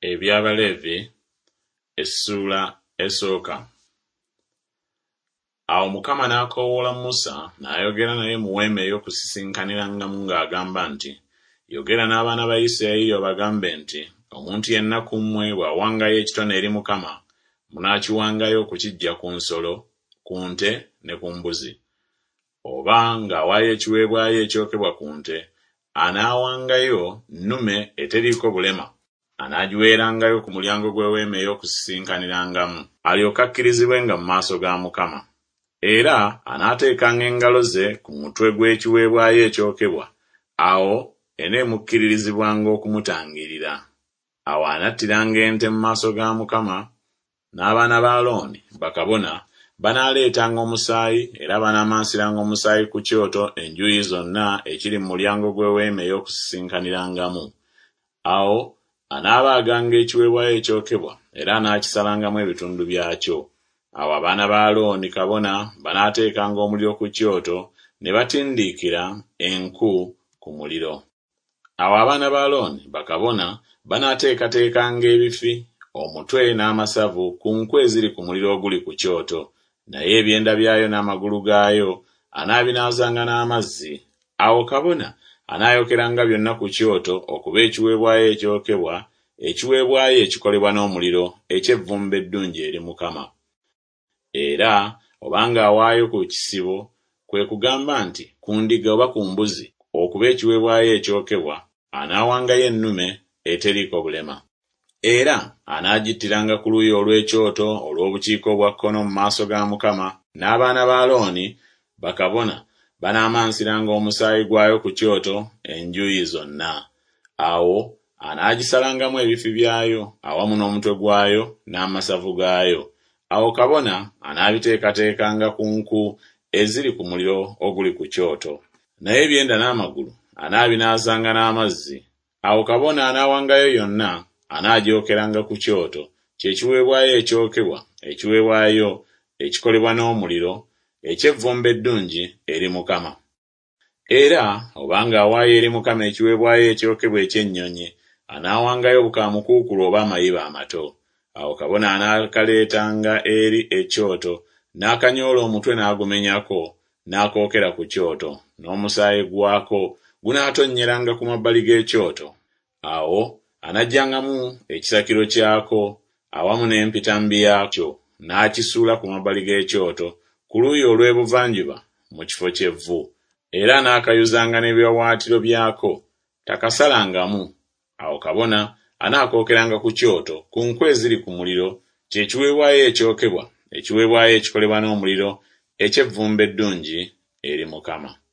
Eby'Abaleevi essula esooka. Awo Mukama n'akoowoola Musa n'ayogera naye mu weema ey'okusisinkaniramu ng'agamba nti, yogera n'abaana ba Isirayiri obagambe nti, omuntu yenna ku mmwe bw'awangayo ekitone eri Mukama, munaakiwangayo okukiggya ku nsolo, ku nte ne ku mbuzi. Oba ng'awaayo ekiweebwayo ekyokebwa ku nte, anaawangayo nnume eteriiko bulema, anaagiweerangayo ku mulyango gw'eweema ey'okusisinkaniramu, alyoke akkirizibwenga mu maaso ga Mukama. Era anaateekanga engalo ze ku mutwe gw'ekiweebwayo ekyokebwa, awo eneemukkiririzibwanga okumutangirira. Awo anattiranga ente mu maaso ga Mukama, n'abaana ba Alooni bakabona banaaleetanga omusaayi era banaamansiranga omusaayi ku kyoto enjuuyi zonna ekiri mu mulyango gw'eweema ey'okusisinkaniramu. Awo anaabaaganga ekiweebwayo ekyokebwa era anaakisalangamu ebitundu byakyo. Awo abaana ba Alooni kabona banaateekanga omuliro ku kyoto ne batindiikira enku ku muliro. Awo abaana ba Alooni bakabona banaateekateekanga ebifi, omutwe n'amasavu ku nku eziri ku muliro oguli ku kyoto, naye ebyenda byayo n'amagulu gaayo anaabinaazanga n'amazzi. Awo kabona anaayokeranga byonna ku kyoto okuba ekiweebwayo ekyokebwa, ekiweebwayo ekikolebwa n'omuliro eky'evvumbe eddungi eri Mukama. Era obanga awaayo ku kisibo, kwe kugamba nti ku ndiga oba ku mbuzi, okuba ekiweebwayo ekyokebwa, anaawangayo ennume eteriiko bulema. Era anaagittiranga ku luuyi olw'ekyoto olw'obukiika obwa kkono mu maaso ga Mukama, n'abaana ba Alooni bakabona banaamansiranga omusaayi gwayo ku kyoto enjuuyi zonna. Awo anaagisalangamu ebifi byayo awamu n'omutwe gwayo n'amasavu gaayo. Awo kabona anaabiteekateekanga ku nku eziri ku muliro oguli ku kyoto, naye ebyenda n'amagulu anaabinaazanga n'amazzi. Awo kabona anaawangayo yonna anaagyokeranga ku kyoto, kyekiweebwayo ekyokebwa, ekiweebwayo ekikolebwa n'omuliro, eky'evvumbe eddungi eri Mukama. Era obanga awaayo eri Mukama ekiweebwayo ekyokebwa eky'ennyonyi, anaawangayo obukaamukuukulu oba amayiba amato. Awo kabona anaakaleetanga eri ekyoto, n'akanyoola omutwe n'agumenyako, n'akookera ku kyoto, n'omusaayi gwako gunaatonnyeranga ku mabbali g'ekyoto. Awo anagyangamu ekisakiro kyako awamu n'empitambi yaakyo, n'akisuula ku mabbali g'ekyoto ku luuyi olw'ebuvanjuba mu kifo ky'evvu. Era n'akayuzanga n'ebiwawaatiro byako, takasalangamu. Awo kabona anaakookeranga ku kyoto ku nku eziri ku muliro, kyekiweebwayo ekyokebwa, ekiweebwayo ekikolebwa n'omuliro, eky'evvumbe eddungi eri Mukama.